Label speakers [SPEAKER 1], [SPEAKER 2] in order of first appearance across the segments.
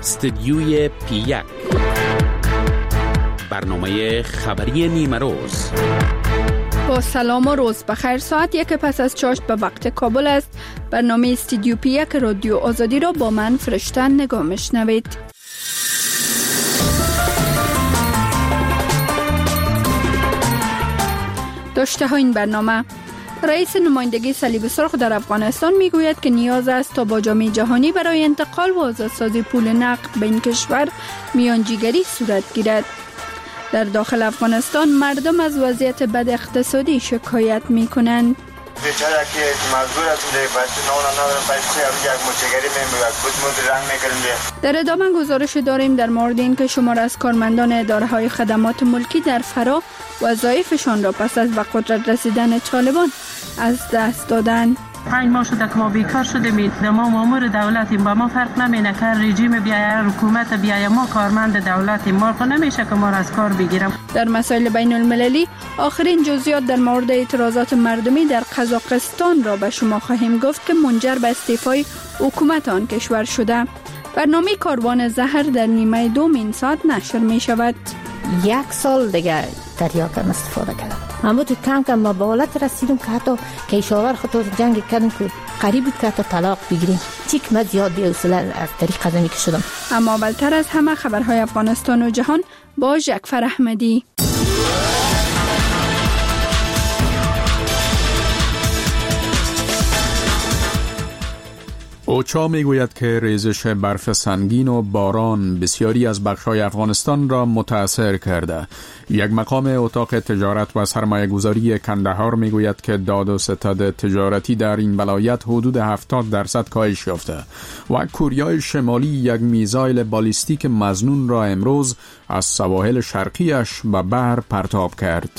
[SPEAKER 1] استدیوی پی1 برنامه خبری نیمه روز.
[SPEAKER 2] با سلام و روز بخیر. ساعت 1 پس از چاشت به وقت کابل است. برنامه استدیو پی1 رادیو آزادی را با من فرشته نگاه میشنوید. داشته ها این برنامه: رئیس نمایندگی صلیب سرخ در افغانستان میگوید که نیاز است تا با جامعه جهانی برای انتقال و آزادسازی پول نقد به این کشور میانجیگری صورت گیرد. در داخل افغانستان مردم از وضعیت بد اقتصادی شکایت می کنند. در ادامه گزارش داریم در مورد این که شمار از کارمندان اداره‌های خدمات ملکی در فرا وظایفشان را پس از به قدرت رسیدن طالبان از دست دادند.
[SPEAKER 3] 5 ماه شده که ما بیکار شدیم. ما مامور دولتیم، با ما فرق نمینه که رژیم بیایه، حکومت بیایه، ما کارمند دولتیم، ما نمیشه که ما را از کار بگیرم.
[SPEAKER 2] در مسائل بین المللی آخرین جزئیات در مورد اعتراضات مردمی در قزاقستان را به شما خواهیم گفت که منجر به استعفای حکومت آن کشور شده. برنامه کاروان زهر در نیمه دوم ساعت نشر می شود.
[SPEAKER 4] 1 سال دیگه تریاکم استفاده کردم. اما تو کم ما به حالت رسیدم که حتی کشاور خود جنگ کردیم که قریب بود که حتی طلاق بگیریم. چیک من زیاد بی‌حوصله از طریق قدمی که شدم.
[SPEAKER 2] اما اولتر از همه خبرهای افغانستان و جهان با جعفر احمدی.
[SPEAKER 5] اوچا میگوید که ریزش برف سنگین و باران بسیاری از بخش‌های افغانستان را متاثر کرده. یک مقام اتاق تجارت و سرمایه گذاری کندهار میگوید که داد و ستد تجارتی در این ولایت حدود 70% کاهش یافته و کره شمالی یک میزایل بالیستیک مظنون را امروز از سواحل شرقیش به بحر پرتاب کرد.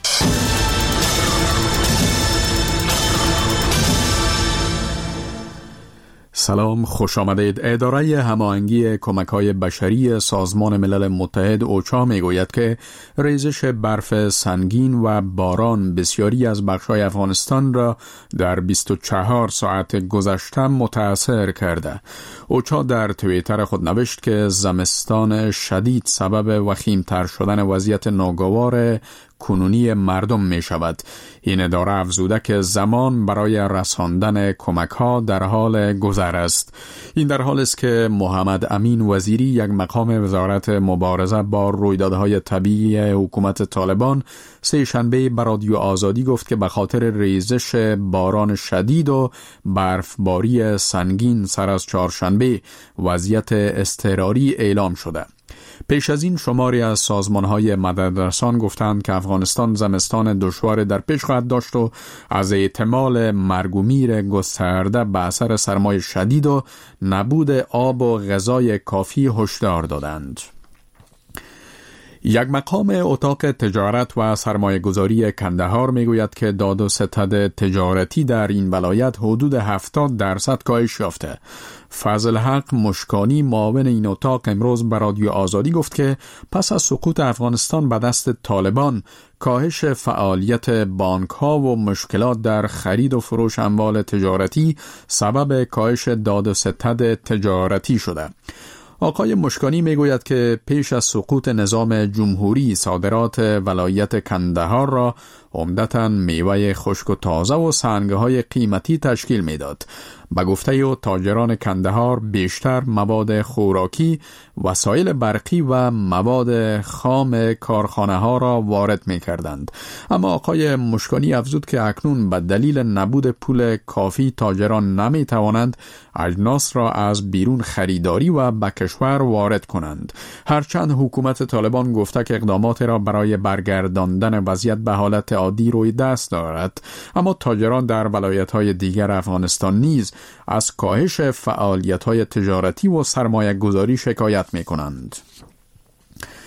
[SPEAKER 5] سلام، خوش آمدید. اداره هماهنگی کمک‌های بشری سازمان ملل متحد اوچا میگوید که ریزش برف سنگین و باران بسیاری از بخش‌های افغانستان را در 24 ساعت گذشته متاثر کرده. اوچا در توییتر خود نوشت که زمستان شدید سبب وخیم‌تر شدن وضعیت ناگوار کنونی مردم می شود. این اداره افزوده که زمان برای رساندن کمک ها در حال گذر است. این در حال است که محمد امین وزیری، یک مقام وزارت مبارزه با رویدادهای طبیعی حکومت طالبان، سه شنبه به رادیو آزادی گفت که به خاطر ریزش باران شدید و برفباری سنگین سر از چهارشنبه وضعیت اضطراری اعلام شده. پیش از این شماری از سازمان‌های مددرسان گفتند که افغانستان زمستان دشوار در پیش خواهد داشت و از احتمال مرگ و میر گسترده به اثر سرمای شدید و نبود آب و غذای کافی هشدار دادند. یک مقام اتاق تجارت و سرمایه گذاری کندهار میگوید که داد و ستد تجارتی در این ولایت حدود 70% کاهش یافته. فضل حق مشکانی، معاون این اتاق، امروز به رادیو آزادی گفت که پس از سقوط افغانستان به دست طالبان، کاهش فعالیت بانک ها و مشکلات در خرید و فروش اموال تجارتی سبب کاهش داد و ستد تجارتی شده. آقای مشکانی میگوید که پیش از سقوط نظام جمهوری صادرات ولایت کندهار را عمدتاً میوه خشک و تازه و سنگ‌های قیمتی تشکیل میداد. به گفته او تاجران کندهار بیشتر مواد خوراکی، وسایل برقی و مواد خام کارخانه ها را وارد می کردند. اما آقای مشکانی افزود که اکنون به دلیل نبود پول کافی تاجران نمی توانند اجناس را از بیرون خریداری و به کشور وارد کنند. هرچند حکومت طالبان گفته که اقدامات را برای برگرداندن وضعیت به حالت عادی روی دست دارد، اما تاجران در ولایت‌های دیگر افغانستان نیز از کاهش فعالیت‌های تجارتی و سرمایه گذاری شکایت می‌کنند.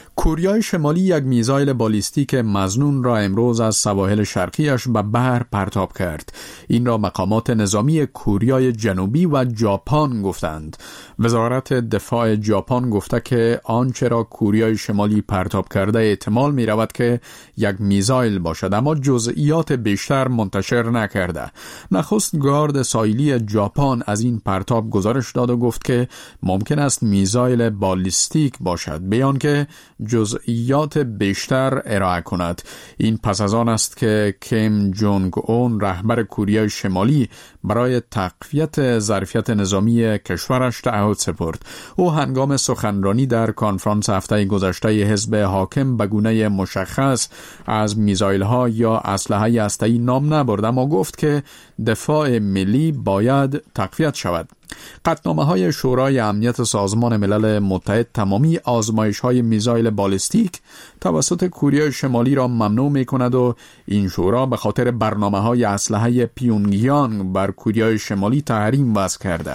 [SPEAKER 5] کره شمالی یک میزایل بالیستیک مظنون را امروز از سواحل شرقیش به بحر پرتاب کرد. این را مقامات نظامی کره جنوبی و ژاپن گفتند. وزارت دفاع ژاپن گفته که آنچه را کره شمالی پرتاب کرده احتمال می رود که یک میزایل باشد، اما جزئیات بیشتر منتشر نکرده. نخست گارد ساحلی ژاپن از این پرتاب گزارش داد و گفت که ممکن است میزایل بالیستیک باشد، بیان که جزئیات بیشتر ارائه کند. این پس از آن است که کیم جونگ اون رهبر کره شمالی برای تقویت ظرفیت نظامی کشورش تعهد سپرد. او هنگام سخنرانی در کنفرانس هفته گذشته حزب حاکم به گونه مشخص از میزایل‌ها یا اسلحه هسته‌ای نام نبرد، اما گفت که دفاع ملی باید تقویت شود. قطعنامه‌های شورای امنیت سازمان ملل متحد تمامی آزمایش‌های میزایل بالیستیک توسط کره شمالی را ممنوع می‌کند و این شورا به خاطر برنامه‌های اسلحه پیونگیانگ بر کره شمالی تحریم وضع کرده.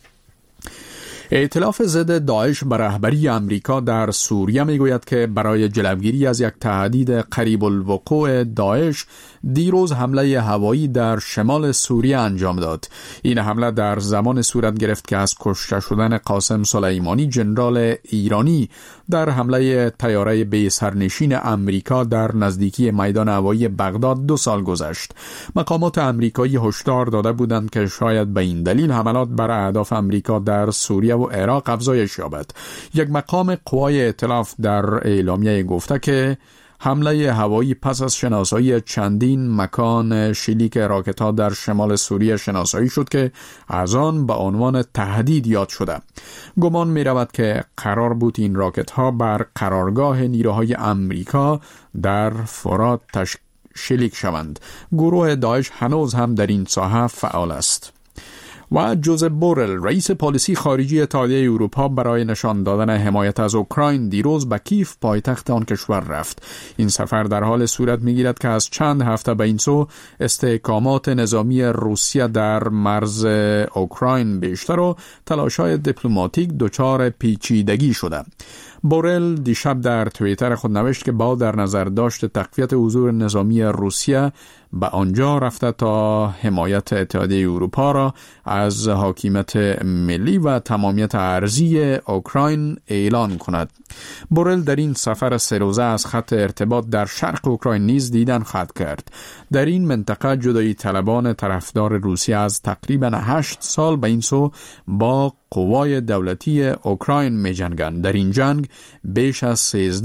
[SPEAKER 5] ائتلاف ضد داعش به رهبری امریکا در سوریه میگوید که برای جلوگیری از یک تهدید قریب الوقوع داعش دیروز حمله هوایی در شمال سوریه انجام داد. این حمله در زمان صورت گرفت که از کشته شدن قاسم سلیمانی ژنرال ایرانی در حمله طیاره بی سرنشین امریکا در نزدیکی میدان هوایی بغداد 2 سال گذشت. مقامات امریکایی هشدار داده بودند که شاید به این دلیل حملات بر اهداف امریکا در سوریه و عراق افزایش یابد. یک مقام قوای ائتلاف در اعلامیه گفته که حمله هوایی پس از شناسایی چندین مکان شلیک راکت‌ها در شمال سوریه شناسایی شد که از آن به عنوان تهدید یاد شده. گمان می‌رود که قرار بود این راکت‌ها بر قرارگاه نیروهای امریکا در فرات شلیک شوند. گروه داعش هنوز هم در این ساحه فعال است. و جوزپ بورل رئیس پالیسی خارجی اتحادیه اروپا برای نشان دادن حمایت از اوکراین دیروز به کیف پایتخت آن کشور رفت. این سفر در حال صورت می‌گیرد که از چند هفته به این سو استحکامات نظامی روسیه در مرز اوکراین بیشتر و تلاش‌های دیپلماتیک دچار پیچیدگی شده. بورل دیشب در توییتر خود نوشت که با در نظر داشت تقویت حضور نظامی روسیه به آنجا رفته تا حمایت اتحادیه اروپا را از حاکمیت ملی و تمامیت ارضی اوکراین اعلان کند. بورل در این سفر 3 روزه از خط ارتباط در شرق اوکراین نیز دیدن خواهد کرد. در این منطقه جدایی طلبان طرفدار روسیه از تقریباً 8 سال به این سو با قوای دولتی اوکراین می جنگند. در این جنگ بیش از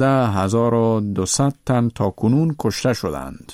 [SPEAKER 5] 13,200 تن تا کنون کشته شدند.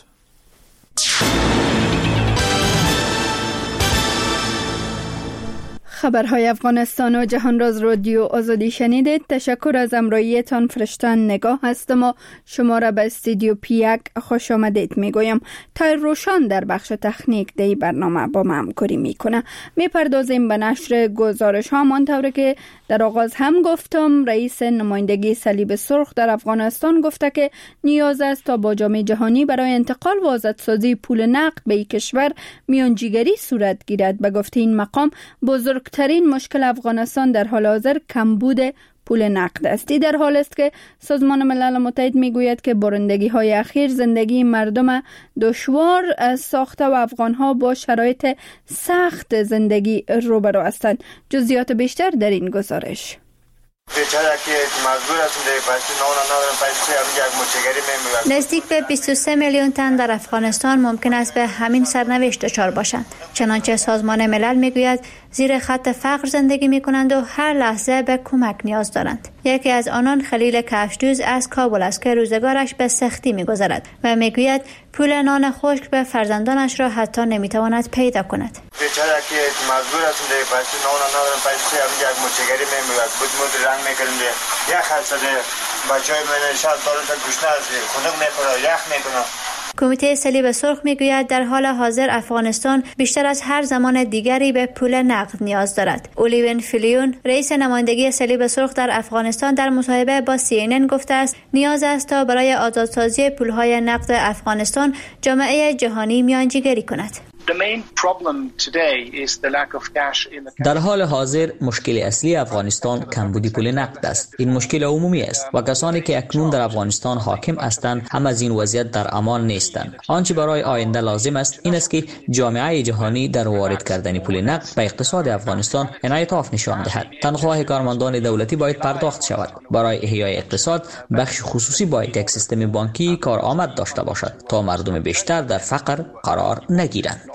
[SPEAKER 2] خبرهای افغانستان و جهان راز رادیو آزادی شنیدید. تشکر از همراهیتان. فرشتن نگاه هستم و شما را به استودیو پیک خوش آمدید میگویم. تایر روشان در بخش تکنیک دی برنامه با ما همکاری میکنه. میپردازیم به نشر گزارش ها. همانطور که در آغاز هم گفتم، رئیس نمایندگی صلیب سرخ در افغانستان گفته که نیاز است تا با جامعه جهانی برای انتقال و آزادسازی پول نقد به این کشور میانجیگری صورت گیرد. به گفته این مقام، بزرگترین مشکل افغانستان در حال حاضر کمبود پول نقد است. در حال است که سازمان ملل متحد میگوید که بارندگی های اخیر زندگی مردم دشوار ساخته و افغان ها با شرایط سخت زندگی روبرو هستند. جزئیات بیشتر در این گزارش.
[SPEAKER 6] نزدیک به 23 میلیون تن در افغانستان ممکن است به همین سرنوشت دچار باشند. چنانچه سازمان ملل میگوید زیر خط فقر زندگی میکنند و هر لحظه به کمک نیاز دارند. یکی از آنان خلیل کفشدوز از کابل است که روزگارش به سختی میگذرد و میگوید پول نان خشک به فرزندانش را حتی نمیتواند پیدا کند.
[SPEAKER 7] بیچاره که مجبور هستیم در پشت نان ندارم، پشت همین یک مچگری میمیرد بود رنگ میکنیم یخ هست بچهای من 60 سال تا گوشت است خنک میخوره یخ میکنه.
[SPEAKER 6] کمیته صلیب سرخ میگوید در حال حاضر افغانستان بیشتر از هر زمان دیگری به پول نقد نیاز دارد. اولیون فلیون رئیس نمایندگی صلیب سرخ در افغانستان در مصاحبه با CNN گفته است نیاز است تا برای آزادسازی پولهای نقد افغانستان جامعه جهانی میانجیگری کند.
[SPEAKER 8] در حال حاضر مشکل اصلی افغانستان کمبود پول نقد است. این مشکل عمومی است و کسانی که اکنون در افغانستان حاکم هستند هم از این وضعیت در امان نیستند. آنچه برای آینده لازم است این است که جامعه جهانی در وارد کردن پول نقد به اقتصاد افغانستان انعطاف نشان دهد. تنخواه کارمندان دولتی باید پرداخت شود. برای احیای اقتصاد بخش خصوصی باید یک سیستم بانکی کارآمد داشته باشد تا مردم بیشتر در فقر قرار نگیرند.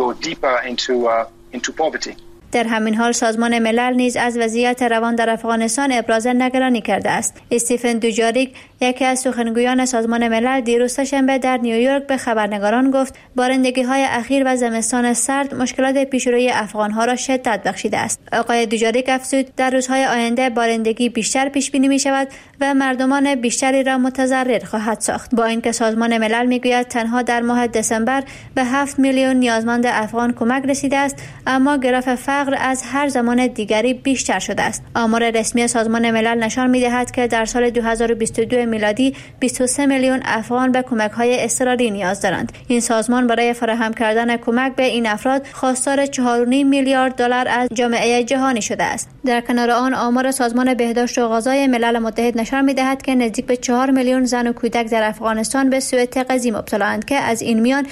[SPEAKER 6] در همین حال سازمان ملل نیز از وضعیت روان در افغانستان ابراز نگرانی کرده است. استیفن دوجاریک، یکی از سخنگویان سازمان ملل، دیروز سه‌شنبه در نیویورک به خبرنگاران گفت بارندگی‌های اخیر و زمستان سرد مشکلات پیشروی افغان‌ها را شدت بخشیده است. آقای دوجاریک افزود در روزهای آینده بارندگی بیشتر پیش بینی می‌شود و مردمان بیشتری را متضرر خواهد ساخت. با اینکه سازمان ملل می‌گوید تنها در ماه دسامبر به 7 میلیون نیازمند افغان کمک رسیده است، اما گراف فقر از هر زمان دیگری بیشتر شده است. آمار رسمی سازمان ملل نشان می‌دهد که در سال 2022 میلادی 23 میلیون افغان به کمک‌های اضطراری نیاز دارند. این سازمان برای فراهم کردن کمک به این افراد خواستار 4.5 میلیارد دلار از جامعه جهانی شده است. در کنار آن آمار سازمان بهداشت و غذای ملل متحد نشان می‌دهد که نزدیک به 4 میلیون زن و کودک در افغانستان به سوء تغذیه مبتلااند که از این میان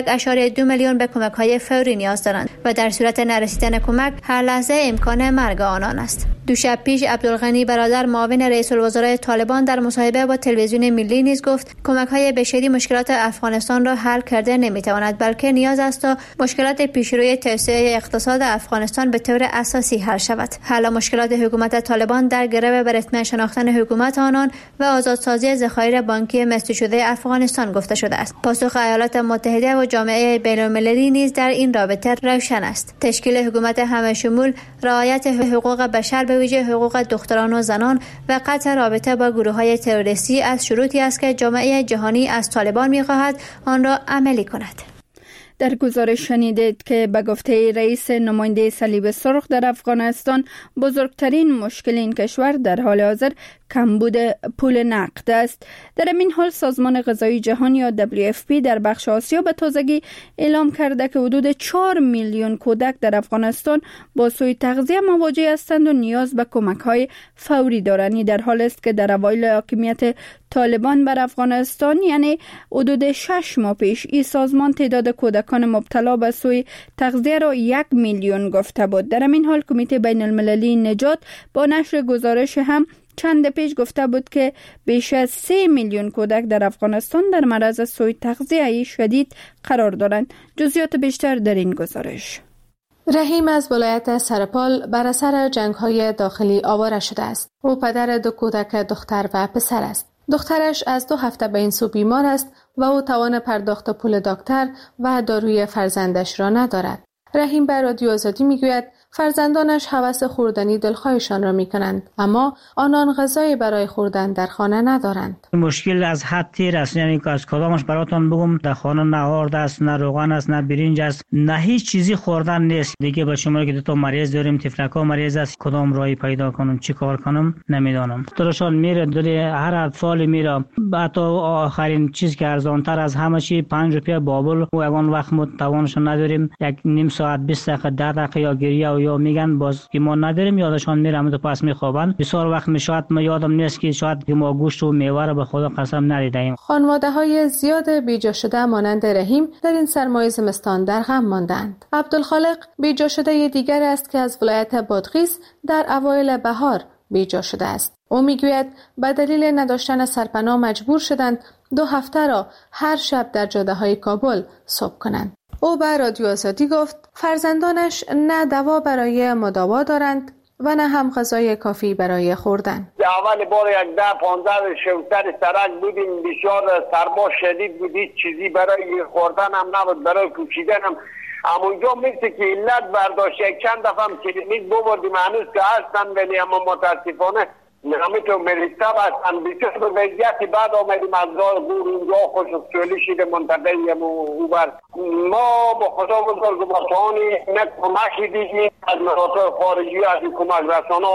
[SPEAKER 6] 1.2 میلیون به کمک‌های فوری نیاز دارند و در صورت نرسیدن کمک هر لحظه امکان مرگ آنان است. دو شب پیش عبدالغنی برادر معاون رئیس الوزراء طالبان در مصاحبه با تلویزیون ملی نیز گفت کمک‌های بشری مشکلات افغانستان را حل کرده نمی‌تواند، بلکه نیاز است تا مشکلات پیشروی توسعه اقتصاد افغانستان به طور اساسی حل شود. حل مشکلات حکومت طالبان در گرو به رتم شناختن حکومت آنان و آزادسازی ذخایر بانکی مسدود شده افغانستان گفته شده است. پاسخ ایالات متحده و جامعه بین‌المللی نیز در این رابطه روشن است. تشکیل حکومت همه‌شمول، رعایت حقوق بشر به ویژه حقوق دختران و زنان و قطع رابطه با گروه‌های تروریستی از شروطی است که جامعه جهانی از طالبان می‌خواهد آن را عملی کند.
[SPEAKER 2] در گزارش شنیدید که به گفته رئیس نماینده صلیب سرخ در افغانستان بزرگترین مشکل این کشور در حال حاضر کمبود پول نقد است. در این حال سازمان غذایی جهانی یا WFP در بخش آسیا به تازگی اعلام کرده که حدود 4 میلیون کودک در افغانستان با سوء تغذیه مواجه هستند و نیاز به کمک‌های فوری دارند. در حالی است که در اوایل حاکمیت طالبان بر افغانستان یعنی حدود 6 ماه پیش این سازمان تعداد کودکان مبتلا به سوء تغذیه را 1 میلیون گفته بود. در این حال کمیته بین المللی نجات با نشر گزارش هم چند پیش گفته بود که بیش از 3 میلیون کودک در افغانستان در معرض سوء تغذیه شدید قرار دارند. جزئیات بیشتر در این گزارش.
[SPEAKER 9] رحیم از ولایت سرپال بر اثر جنگ‌های داخلی آواره شده است. او پدر 2 کودک دختر و پسر است. دخترش از 2 هفته به این سو بیمار است و او توان پرداخت پول دکتر و داروی فرزندش را ندارد. رحیم به رادیو آزادی میگوید فرزندانش هوس خوردنی دلخواهشان را میکنند، اما آنان غذای برای خوردن در خانه ندارند.
[SPEAKER 10] مشکل از حد تیر است، یعنی که از کدامش براتون بگم، در خانه نه آرد است، نه روغن است، نه برنج است، نه هیچ چیزی خوردن نیست. دیگه با شما که 2 مریض داریم، تفلکا مریض است، کدام راهی پیدا کنم، چی کار کنم نمیدانم. درشان میره دلی هر اطفال میره، حتی آخرین چیز که ارزانتر از همه چی 5 روپیه بابل و اون وقت ما توانش نداریم، یک نیم ساعت 20 دقیقه 10 دقیقه یا گریه یا میگن باز که ما نداریم، یادشان میرم تو پس میخوابن. بسیار وقت میشد ما یادم نیست که شاید که ما گوشت و میوه را به خدا قسم ندیدیم.
[SPEAKER 9] خانواده‌های زیاد بیجا شده مانند رحیم در این سرمای زمستان در غم ماندند. عبدالخالق بیجا شده دیگر است که از ولایت بادغیس در اوایل بهار بیجا شده است. او میگوید به دلیل نداشتن سرپناه مجبور شدند 2 هفته را هر شب در جاده‌های کابل صبح کنند. او به رادیو آزادی گفت فرزندانش نه دوا برای مداوا دارند و نه هم غذای کافی برای خوردن.
[SPEAKER 11] اول بار 10-15 شوتر سرک بودیم، بسیار سرما شدید بود، هیچ چیزی برای خوردن هم نبود، برای پوشیدن هم. همونجا مثل که علت برداشت چند دفعه هم کلینیک ببردیم، هنوز که هستن، ولی اما متاسفانه همینطور مریض‌تر هستن. بسیار به وضعیتی بعد آمدیم از گور اونجا خوشحالی شده منتقلیم او بر. ما با خدا بزرگ باتوانی کمکی دیدیم از مراتع خارجی، از کمک رسانا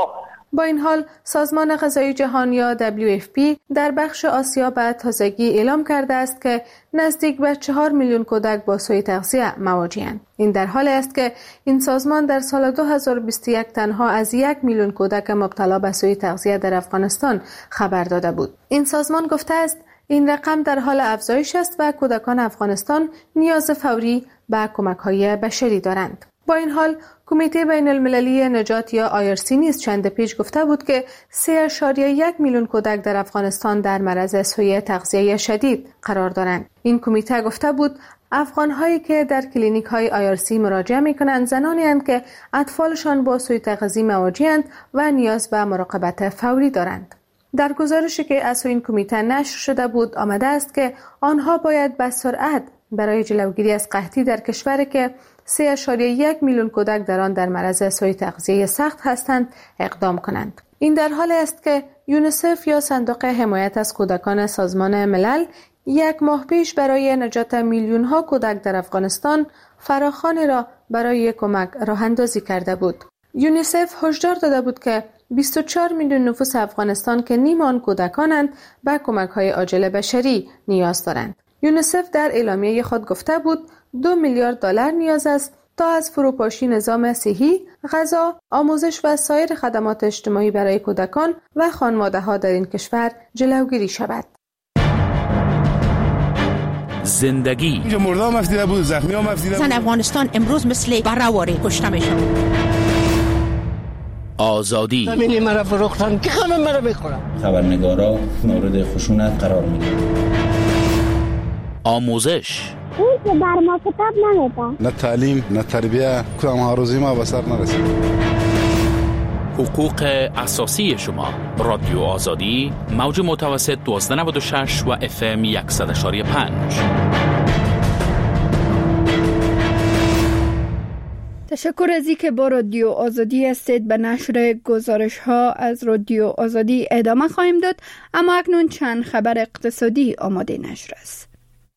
[SPEAKER 9] با این حال سازمان غذایی جهان یا WFP در بخش آسیا به تازگی اعلام کرده است که نزدیک به 4 میلیون کودک با سوء تغذیه مواجه‌اند. این در حالی است که این سازمان در سال 2021 تنها از 1 میلیون کودک مبتلا به سوء تغذیه در افغانستان خبر داده بود. این سازمان گفته است این رقم در حال افزایش است و کودکان افغانستان نیاز فوری به کمک‌های بشری دارند. با این حال کمیته بین المللی نجات یا IRC نیز چند پیش گفته بود که 3.1 میلیون کودک در افغانستان در معرض سوء تغذیه شدید قرار دارند. این کمیته گفته بود افغان‌هایی که در کلینیک‌های IRC مراجعه می‌کنند زنانی هستند که اطفالشان با سوء تغذیه مواجه‌اند و نیاز به مراقبت فوری دارند. در گزارشی که از این کمیته نشر شده بود آمده است که آنها باید به سرعت برای جلوگیری از قحطی در کشوری که 3.1 میلیون کودک در آن در معرض سوء تغذیه سخت هستند اقدام کنند. این در حالی است که یونیسف یا صندوق حمایت از کودکان سازمان ملل 1 ماه پیش برای نجات میلیون ها کودک در افغانستان فراخوانی را برای کمک راه اندازی کرده بود. یونیسف هشدار داده بود که 24 میلیون نفوس افغانستان که نیم آن کودکانند به کمک‌های عاجل بشری نیاز دارند. یونیسف در اعلامیه خود گفته بود 2 میلیارد دلار نیاز است تا از فروپاشی نظام صحی، غذا، آموزش و سایر خدمات اجتماعی برای کودکان و خانواده‌ها در این کشور جلوگیری شود.
[SPEAKER 1] زندگی
[SPEAKER 12] اینجا مردم افتیده بود، زخمی هم افتیده بود.
[SPEAKER 13] زن افغانستان امروز مثل برآوری کشته میشن.
[SPEAKER 1] آزادی
[SPEAKER 14] زمینی مرا فروختن که همه مرا میخورن.
[SPEAKER 15] خبرنگارا مورد خشونت قرار میگیرن.
[SPEAKER 1] آموزش
[SPEAKER 16] اون که بر ما کتاب نمیده.
[SPEAKER 12] نه تعلیم نه تربیه کدام هاروزی ما به سر نرسید.
[SPEAKER 1] حقوق اساسی شما. رادیو آزادی موج متوسط 1296 و FM 100.5.
[SPEAKER 2] تشکر از اینکه با رادیو آزادی هستید. به نشر گزارش ها از رادیو آزادی ادامه خواهیم داد، اما اکنون چند خبر اقتصادی آماده نشر است.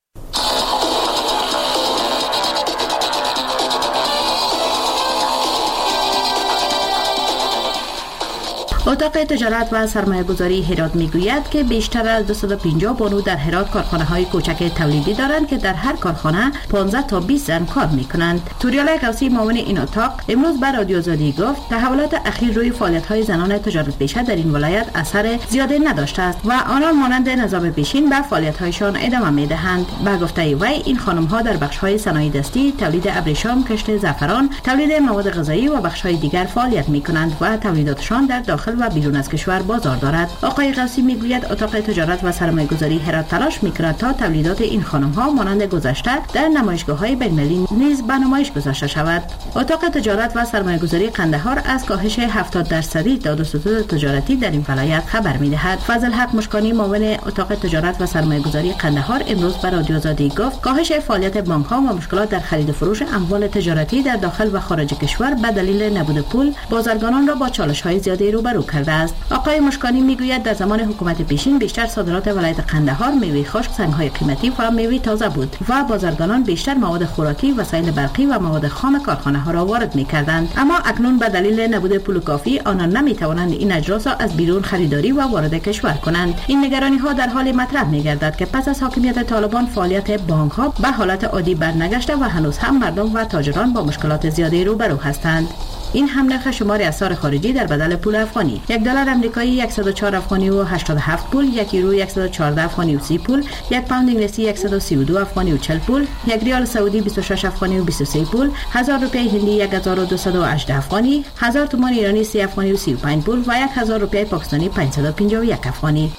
[SPEAKER 17] اتاق تجارت و سرمایه‌گذاری هرات میگوید که بیشتر از 250 بانو در هرات کارخانه‌های کوچک تولیدی دارند که در هر کارخانه 15 تا 20 زن کار می‌کنند. توریالا قوسی معاون این اتاق امروز به رادیو آزادی گفت تحولات اخیر روی فعالیت‌های زنان تجارت پیشه در این ولایت اثر زیادی نداشته است و آنها مانند نظام پیشین به فعالیت‌هایشان ادامه می‌دهند. به گفته وی این خانم‌ها در بخش‌های صنایع دستی، تولید ابریشم، کشت زعفران، تولید مواد غذایی و بخش‌های دیگر فعالیت می‌کنند و تولیداتشان در داخل و بیرون از کشور بازار دارد. آقای قوسی میگوید اتاق تجارت و سرمایه‌گذاری هرات تلاش می‌کند تا تولیدات این خانم‌ها مانند گذشته در نمایشگاه‌های بین‌المللی نیز به نمایش گذاشته شود. اتاق تجارت و سرمایه‌گذاری قندهار از کاهش 70% تعداد ستود تجارتی در این ولایت خبر می‌دهد. فضل حق مشکانی معاون اتاق تجارت و سرمایه‌گذاری قندهار امروز به رادیو آزادی گفت کاهش فعالیت بانک‌ها و مشکلات در خرید و فروش اموال تجارتی در داخل و خارج کشور به دلیل نبود پول بازرگانان را با چالش‌های زیادی روبرو کرده است. آقای مشکانی میگوید در زمان حکومت پیشین بیشتر صادرات ولایت قندهار میوه خشک، سنگ‌های قیمتی و میوه تازه بود و بازرگانان بیشتر مواد خوراکی، وسایل برقی و مواد خام کارخانه‌ها را وارد می‌کردند. اما اکنون به دلیل نبود پول کافی آنان نمی‌توانند این اجناس را از بیرون خریداری و وارد کشور کنند. این نگرانی‌ها در حال مطرح می‌گردد که پس از حاکمیت طالبان فعالیت بانک‌ها به حالت عادی برنگشته و هنوز هم مردم و تاجران با مشکلات زیادی روبرو هستند. این هم نرخ شمار اسعار خارجی در بدل پول افغانی: $1 آمریکایی 104 افغانی و 87 پول، 1 یورو 114 افغانی و 30 پول، 1 پوند انگلیسی 132 افغانی و 40 پول، 1 ریال سعودی 26 افغانی و 23 پول، 1000 روپیه هندی 1218 افغانی، 1000 تومان ایرانی 30 افغانی و 35 پول و 1000 روپیه پاکستانی 551 افغانی.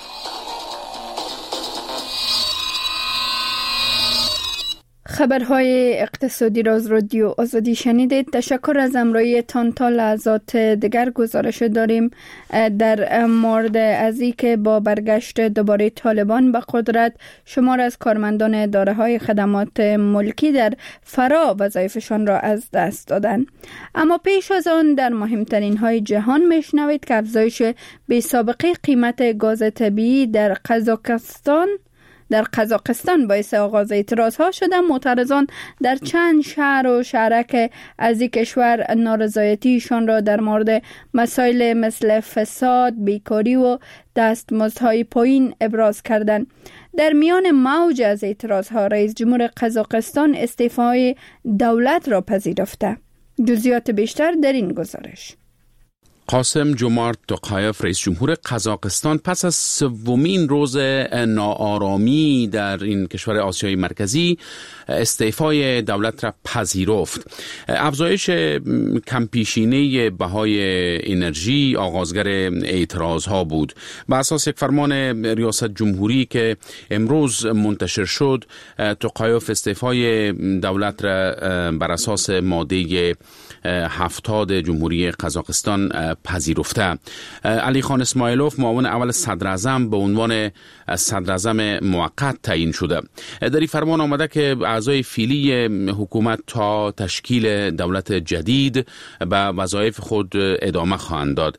[SPEAKER 2] خبرهای اقتصادی را از رادیو آزادی شنیدید. تشکر از همراهیتان. تا لحظات دیگر گزارش داریم در مورد از اینکه با برگشت دوباره طالبان به قدرت شمار از کارمندان اداره‌های خدمات ملکی در فرا وظایفشان را از دست دادند. اما پیش از آن در مهمترین های جهان میشنوید که افزایش بی‌سابقه قیمت گاز طبیعی در قزاقستان در قزاقستان باعث آغاز اعتراضها شده. معترضان در چند شهر و شهرک از این کشور نارضایتیشان را در مورد مسائل مثل فساد، بیکاری و دستمزدهای پایین ابراز کردند. در میان موج از اعتراضها رئیس جمهور قزاقستان استعفای دولت را پذیرفته. جزئیات بیشتر در این گزارش.
[SPEAKER 1] قاسم جومارت توقایف رئیس جمهور قزاقستان پس از سومین روز ناآرامی در این کشور آسیای مرکزی استعفای دولت را پذیرفت. افزایش کمپیشینه بهای انرژی آغازگر اعتراضها بود. بر اساس یک فرمان ریاست جمهوری که امروز منتشر شد، توقایف استعفای دولت را بر اساس ماده 70 جمهوری قزاقستان پذیرفته. علی خان اسماعیلوف معاون اول صدراعظم به عنوان صدراعظم موقت تعیین شده. در این فرمان آمده که اعضای فعلی حکومت تا تشکیل دولت جدید به وظایف خود ادامه خواهند داد.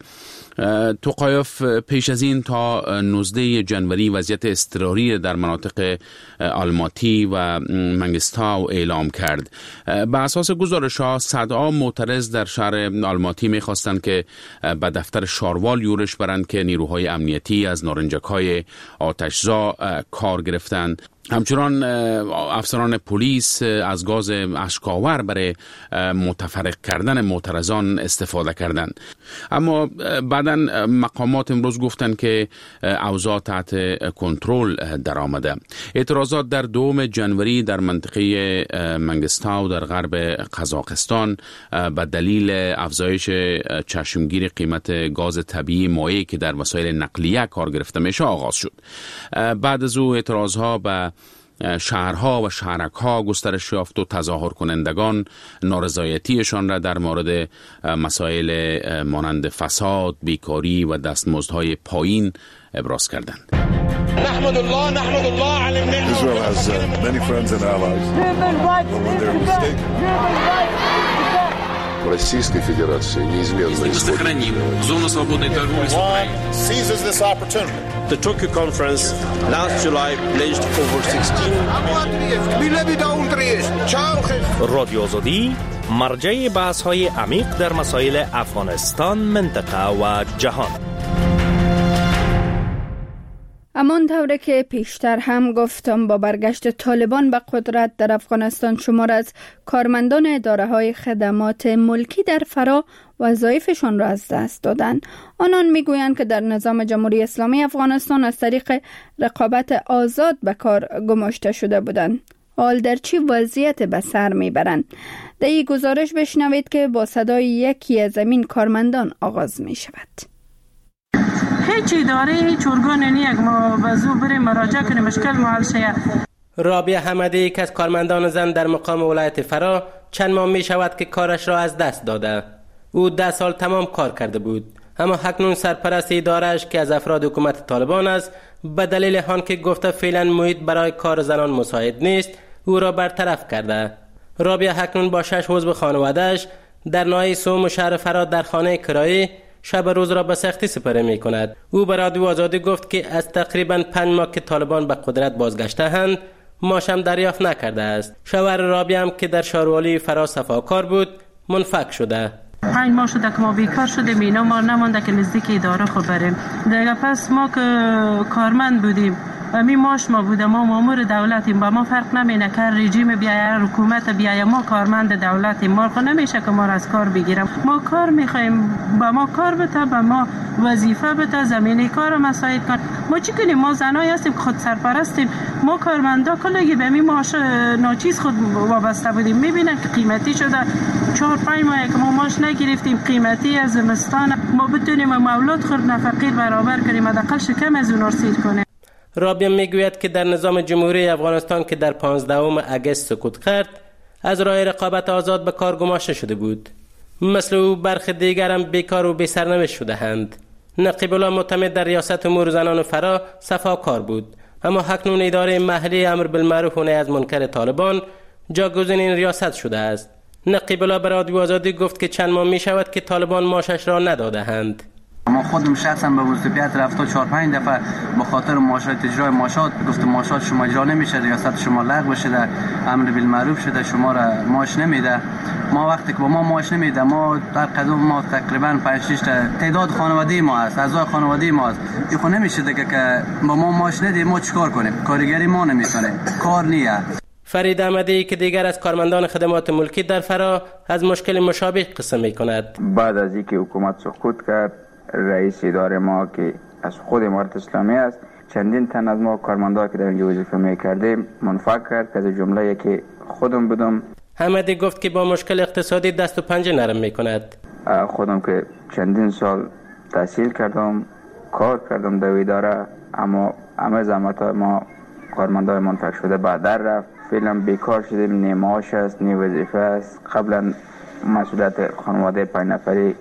[SPEAKER 1] توقایف پیش از این تا 19 جنوری وضعیت اضطراری در مناطق آلماتی و منگستاو اعلام کرد. به اساس گزارش‌ها صدها معترض در شهر آلماتی می‌خواستند که به دفتر شاروال یورش برند که نیروهای امنیتی از نارنجک‌های آتشزا کار گرفتند. همچنان افسران پلیس از گاز اشک‌آور برای متفرق کردن معترضان استفاده کردند. اما بعداً مقامات امروز گفتند که اوضاع تحت کنترل در آمده. اعتراضات در 2 جنوری در منطقه منگستاو در غرب قزاقستان به دلیل افزایش چشمگیر قیمت گاز طبیعی مایع که در وسایل نقلیه کار گرفته میشه آغاز شد. بعد از او اعتراضها به شهرها و شهرک‌ها گسترش یافت و تظاهر کنندگان نارضایتیشان را در مورد مسائل مانند فساد، بیکاری و دستمزدهای پایین ابراز کردند.
[SPEAKER 18] نحمد الله على النعمة. Israel has many friends and allies. When they're mistaken. Российской Федерации неизменно
[SPEAKER 19] сохраним зону свободной торговли с Украиной.
[SPEAKER 18] Seizes this opportunity. The Tokyo conference last July pledged over 16
[SPEAKER 20] رادیو آزادی مرجع بحث‌های عمیق در مسائل افغانستان، منطقه و جهان.
[SPEAKER 2] همان طوره که پیشتر هم گفتم، با برگشت طالبان به قدرت در افغانستان شمار از کارمندان اداره‌های خدمات ملکی در فرا وظایفشان را از دست دادند. آنان میگویند که در نظام جمهوری اسلامی افغانستان از طریق رقابت آزاد به کار گماشته شده بودند. حال در چی وضعیت به سر میبرند؟ در این گزارش بشنوید که با صدای یکی از این کارمندان آغاز می شود.
[SPEAKER 3] هیچ اداره، هیچ ارگان نیست ما به زور بریم مراجعه کنیم مشکل حل شه.
[SPEAKER 21] رابعه حمدی یک از کارمندان زن در مقام ولایت فرا چند ماه می شود که کارش را از دست داده. او 10 سال تمام کار کرده بود، اما اکنون سرپرست اداره‌اش که از افراد حکومت طالبان است به دلیل آن که گفته فعلا محیط برای کار زنان مساعد نیست او را برطرف کرده. رابعه اکنون با 6 عضو خانواده‌اش در ناحیه سوم شهر فرا در خانه کرایه شب روز را به سختی سپری می کند. او به رادیو آزادی گفت که از تقریباً 5 ماه که طالبان به قدرت بازگشته‌اند معاشم دریافت نکرده است. شوهر رابعه هم که در شهروالی فرا صفاکار بود منفک شده.
[SPEAKER 3] 5 ماه شده که ما بیکار شدیم، اینا ما نمانده که نزدیک اداره خود بریم دیگه. پس ما که کارمند بودیم می ماش ما بوده، ما مامور دولتیم، با ما فرق نمینه که رژیم بیایه حکومت بیایه ما کارمند دولتیم، ما خود نمیشه که ما را از کار بگیرم. ما کار میخوایم، با ما کار بده، با ما وظیفه بده، زمینه کار مساعد کن. ما چی کنیم؟ ما زنایی هستیم خود سرپرستیم، ما کارمندا کلگی به می ماش ناچیز خود وابسته بودیم. میبینن که قیمتی شده، 4-5 ماه که ما ماش نگرفتیم، قیمتی از زمستان ما بتونیم مولود خود نفقیر برابر کنیم، حداقل شکم از اون سیر کنیم.
[SPEAKER 21] رابعه میگوید که در نظام جمهوری افغانستان که در 15 اگست سقوط کرد از راه رقابت آزاد به کار گماشته شده بود. مثل او برخی دیگر هم بیکار و بی سرنوشت شده اند. نقیب الله معتمد در ریاست امور زنان فرا صفاکار بود، اما اکنون اداره محلی امر بالمعروف و نهی از منکر طالبان جاگزین این ریاست شده است. نقیب الله به رادیو آزادی گفت که چند ماه می شود که طالبان معاشش را نداده اند.
[SPEAKER 22] ما
[SPEAKER 4] ما خودم شخصا به وزارت رفته 4-5 دفعه به خاطر ماشات اجرای ماشات گفت ماشات شما اجرا نمیشه، ریاست شما لغو شده، امر بالمعروف شده، شما را معاش نمیده. ما وقتی که با ما معاش نمیده، ما در قدم ما تقریبا 5-6 تعداد خانواده ما است، اعضای خانواده ما است. این خو نمیشه دیگه که با ما معاش ندیم ما چیکار کنیم؟ کارگری ما نمیتونیم، کار نیه.
[SPEAKER 21] فرید احمدی که دیگر از کارمندان خدمات ملکی در فرا از مشکل مشابه قصه می کند.
[SPEAKER 22] بعد از اینکه حکومت سقوط کرد، رئیس اداره ما که از خود امارت اسلامی است چندین تن از ما کارمندان که در اینجا وظیفه میکردیم منفعل کرد که از جمله که خودم بودم.
[SPEAKER 21] احمدی گفت که با مشکل اقتصادی دست و پنجه نرم می کند.
[SPEAKER 22] خودم که چندین سال تحصیل کردم، کار کردم در اداره، اما همه زحمت ما کارمندان منفعل شده بعد در رفت. فعلا بیکار شدیم، نی معاش است، نی وظیفه است. قبلا مسئولیت خانواده 5 نفری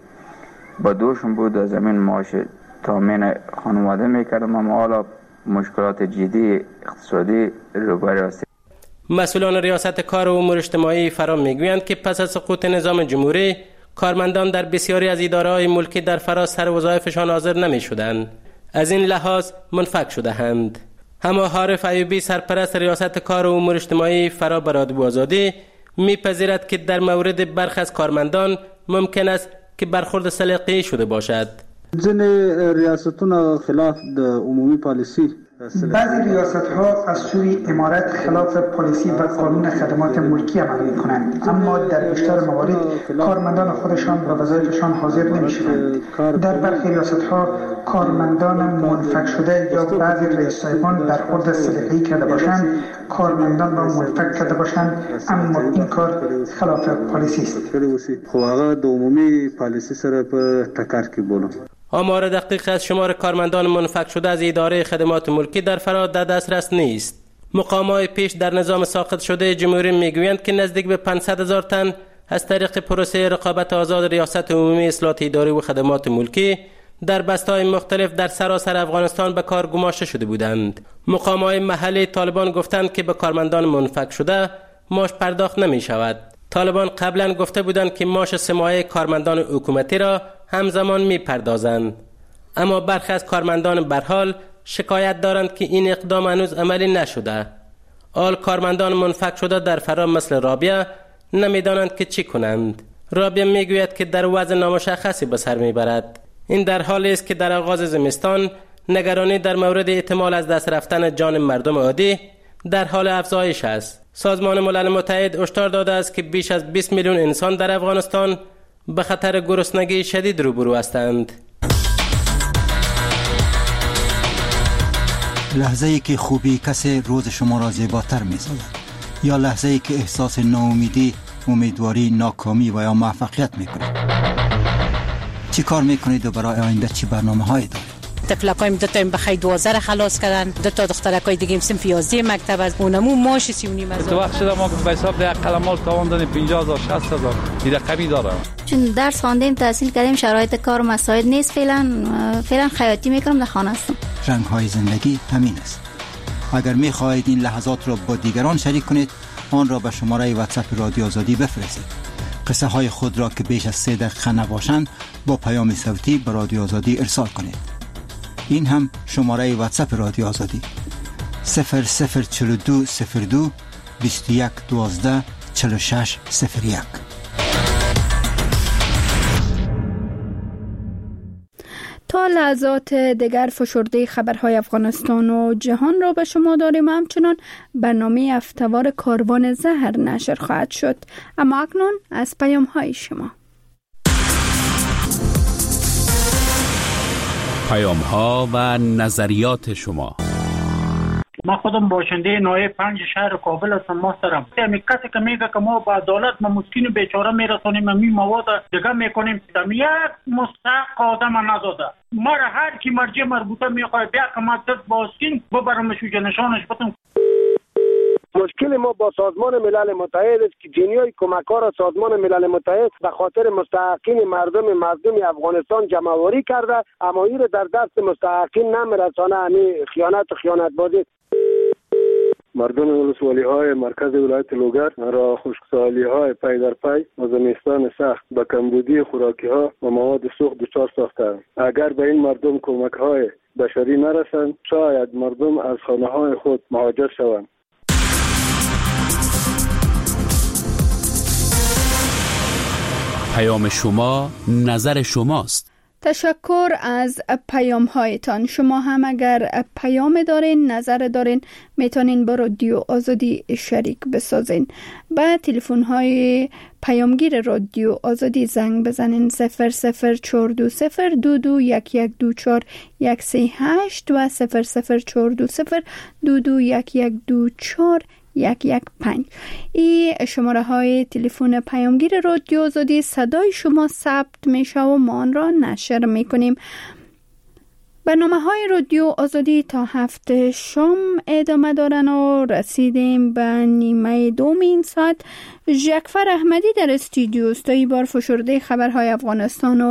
[SPEAKER 22] با دوشون بود، از زمین معاش تامین خانواده میکردم، اما حالا مشکلات جدی اقتصادی روبرو هستیم.
[SPEAKER 21] مسئولان ریاست کار و امور اجتماعی فرا میگویند که پس از سقوط نظام جمهوری کارمندان در بسیاری از اداره‌های ملکی در فرا سر وظایفشان حاضر نمیشدند. از این لحاظ منفک شده‌اند. اما عارف ایوبی سرپرست ریاست کار و امور اجتماعی فرا بر رادیو آزادی میپذیرد که در مورد برخی از کارمندان ممکن است که برخورد سلیقه‌ای شده باشد.
[SPEAKER 23] ځینې ریاستونه خلاف د عمومی پالیسی،
[SPEAKER 24] بعضی ریاست ها از سوی امارت خلاف پالیسی و قانون خدمات ملکی عمل می کنند، اما در بیشتر موارد کارمندان خودشان به وظایفشان حاضر نمی شوند. در برخی ریاست ها کارمندان منفک شده یا بعضی رئیس صاحبان برخورد سلیقه‌ای کرده باشند، کارمندان را منفک کرده باشند، اما این کار خلاف پالیسی است.
[SPEAKER 23] خو هغه د عمومی پالیسی سره په ټکر کې بولم.
[SPEAKER 21] آمار دقیق از شمار کارمندان منفک شده از اداره خدمات ملکی در فرا در دسترس نیست. مقامات پیش در نظام ساقط شده جمهوری میگویند که نزدیک به 500,000 تن از طریق پروسه رقابت آزاد ریاست عمومی اصلاحات اداری و خدمات ملکی در بسته‌های مختلف در سراسر افغانستان به کار گماشته شده بودند. مقامات محلی طالبان گفتند که به کارمندان منفک شده معاش پرداخت نمی شود. طالبان قبلا گفته بودند که معاش 3 ماهه کارمندان حکومتی را همزمان می پردازند. اما برخی از کارمندان به هر حال شکایت دارند که این اقدام هنوز عملی نشده. آل کارمندان منفک شده در فرا مثل رابعه نمیدانند که چی کنند. رابعه میگوید که در وضع نامشخصی به سر میبرد. این در حالی است که در آغاز زمستان نگرانی در مورد احتمال از دست رفتن جان مردم عادی در حال افزایش است. سازمان ملل متحد هشدار داده است که بیش از 20 میلیون انسان در افغانستان به خطر گرسنگی شدید روبرو هستند.
[SPEAKER 25] لحظه‌ای که خوبی کسی روز شما را زیباتر می‌سازد، یا لحظه‌ای که احساس ناامیدی، امیدواری، ناکامی و یا موفقیت می‌کنید. چی کار می‌کنید و برای آینده چی برنامه‌هایی دارید؟
[SPEAKER 13] تفلکایم 2 تا بخیر 12 خلاص کردن، 2 تا دخترکای دیگه صنف 11 مکتب از اونمو ماش 39,000.
[SPEAKER 26] تو وقت شده ما به حساب ده قلمال تاوان دادیم 50,000 60,000 این رقمی داره.
[SPEAKER 27] چون درس خواندیم، تحصیل کردیم، شرایط کار مساعد نیست. فعلا خیاطی میکنم، در خانه هستم.
[SPEAKER 25] رنگ‌های زندگی همین است. اگر می‌خواهید این لحظات را با دیگران شریک کنید، آن را به شماره واتساپ رادیو آزادی بفرستید. قصه های خود را که بیش از 3 دقیقه نباشند با پیام صوتی به رادیو آزادی ارسال کنید. این هم شماره واتساپ رادیو آزادی 004202 21 12 46 01.
[SPEAKER 2] تا لحظات دیگر فشرده خبرهای افغانستان و جهان را به شما داریم. همچنان برنامه هفته‌وار کاروان زهر نشر خواهد شد، اما اکنون از پیام‌های شما.
[SPEAKER 1] پیام‌ها و نظریات شما.
[SPEAKER 28] ما خودم باشنده نایب 5 شهر کابل هستم محترم. همین کسی که میگه که ما با عدالت ما مسکین بیچاره میرسونیم، می مواد دیگه میکنیم، دم یک مستحق آدم نداده. ما را هر کی مرجع مربوطه میخواد بیا که ما دست باسکین ببرمش و نشانش بدم.
[SPEAKER 11] مشکل ما با سازمان ملل متحد است که جنیای کمکار سازمان ملل متحد به خاطر مستحقین مردم مظلوم افغانستان جمع‌آوری کرده، اما این در دست مستحقین نمیرسانه. همین خیانت و خیانت بازی.
[SPEAKER 23] مردم ولسوالی های مرکز ولایت لوگر را خشکسالی های پی در پی و زمستان سخت به کمبودی خوراکی ها و مواد سوخت دچار ساختند. اگر به این مردم کمک های بشری نرسند شاید مردم از خانه های خود مهاجر شوند.
[SPEAKER 1] پیام شما نظر شماست.
[SPEAKER 2] تشکر از پیام هایتان. شما هم اگر پیام دارین، نظر دارین، میتونین با رادیو آزادی شریک بسازین. با تلفن های پیامگیر رادیو آزادی زنگ بزنین 00420221124 و 00420221124 115. این شماره های تلفن پیامگیر رادیو آزادی، صدای شما ثبت میشه و ما آن را نشر میکنیم. برنامه های رادیو آزادی تا هفته شام ادامه دارن و رسیدیم به نیمه دومین ساعت. جعفر احمدی در استودیو است. تا این بار فشرده خبرهای افغانستان و